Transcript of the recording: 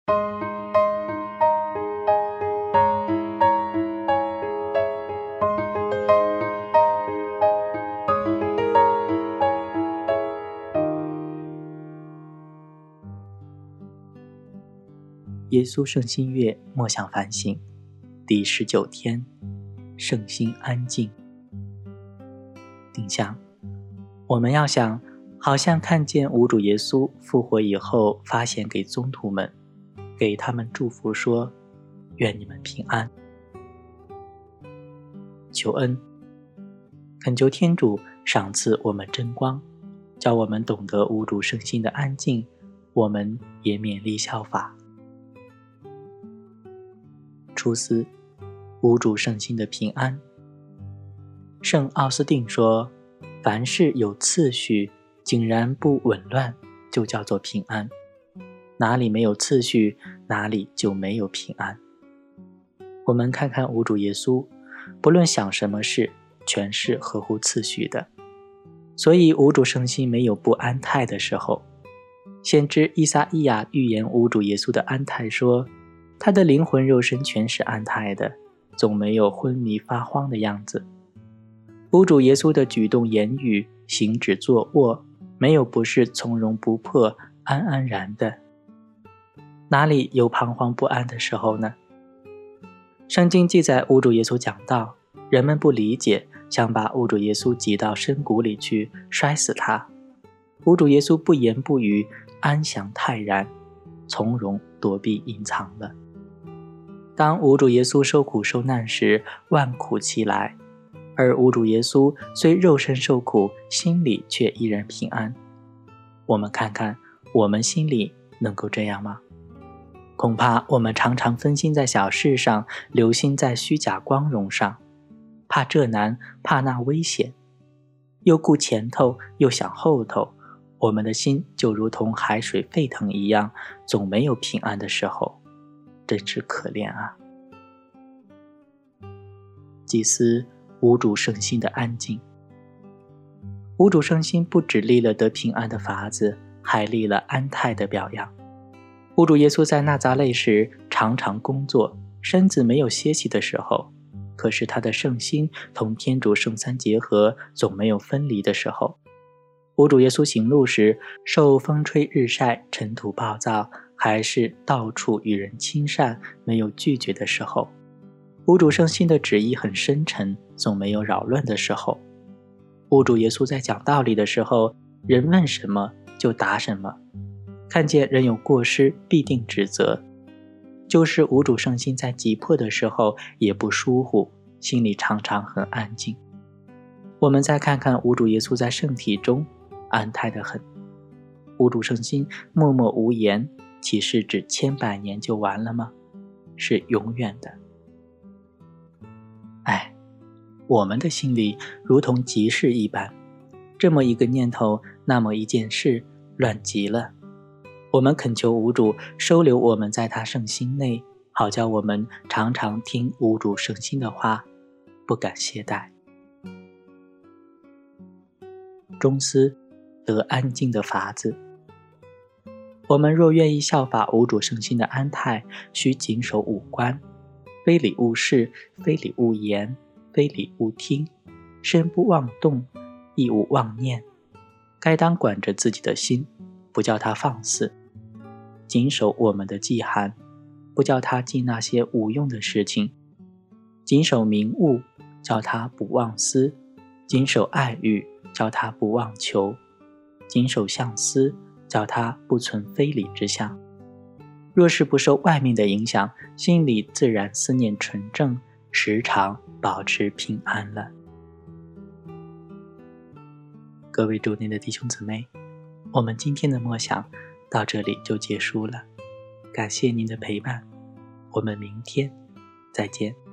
耶稣圣心月默想反省第19天，圣心安静。定向，我们要想，好像看见无主耶稣复活以后发现给宗徒们，给他们祝福说：愿你们平安。求恩，恳求天主赏赐我们真光，叫我们懂得无主圣心的安静，我们也勉励效法。出思，无主圣心的平安。圣奥斯定说，凡事有次序，井然不紊乱，就叫做平安。哪里没有次序，哪里就没有平安。我们看看无主耶稣，不论想什么事，全是合乎次序的。所以无主圣心没有不安泰的时候。先知依撒意亚预言无主耶稣的安泰说，他的灵魂肉身全是安泰的，总没有昏迷发慌的样子。无主耶稣的举动言语、行止坐卧，没有不是从容不迫、安安然的。哪里有彷徨不安的时候呢？圣经记载无主耶稣讲道，人们不理解，想把无主耶稣挤到深谷里去，摔死他。无主耶稣不言不语，安详泰然，从容躲避隐藏了。当无主耶稣受苦受难时，万苦齐来，而无主耶稣虽肉身受苦，心里却依然平安。我们看看，我们心里能够这样吗？恐怕我们常常分心在小事上，留心在虚假光荣上，怕这难，怕那危险，又顾前头，又想后头，我们的心就如同海水沸腾一样，总没有平安的时候，真是可怜啊！祭司无主圣心的安静。无主圣心不只立了得平安的法子，还立了安泰的表样。无主耶稣在纳匝肋时常常工作，身子没有歇息的时候，可是他的圣心同天主圣三结合，总没有分离的时候。无主耶稣行路时，受风吹日晒，尘土暴躁，还是到处与人亲善，没有拒绝的时候。无主圣心的旨意很深沉，总没有扰乱的时候。无主耶稣在讲道理的时候，人问什么就答什么，看见人有过失必定指责。就是无主圣心在急迫的时候也不疏忽，心里常常很安静。我们再看看无主耶稣在圣体中安泰得很。无主圣心默默无言，岂是指千百年就完了吗？是永远的。我们的心里如同急事一般，这么一个念头，那么一件事，乱极了。我们恳求无主收留我们在他圣心内，好叫我们常常听无主圣心的话，不敢懈怠。中思，得安静的法子。我们若愿意效法无主圣心的安泰，须谨守五关：非礼勿视，非礼勿言，非礼勿听，身不妄动，亦勿妄念。该当管着自己的心，不叫它放肆；谨守我们的忌寒，不叫它记那些无用的事情；谨守名物，叫它不忘私；谨守爱欲，叫它不忘求；谨守相思，叫它不存非礼之相。若是不受外面的影响，心里自然思念纯正，时常保持平安了。各位主内的弟兄姊妹，我们今天的默想到这里就结束了，感谢您的陪伴，我们明天再见。